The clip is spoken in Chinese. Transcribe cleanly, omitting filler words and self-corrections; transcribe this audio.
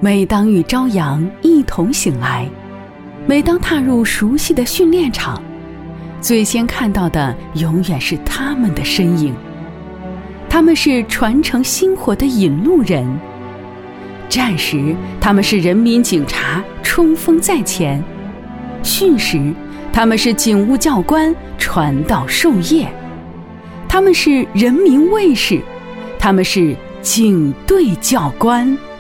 每当与朝阳一同醒来，每当踏入熟悉的训练场，最先看到的永远是他们的身影。他们是传承薪火的引路人，战时他们是人民警察，冲锋在前；训时他们是警务教官，传道授业；他们是人民卫士，他们是警队教官。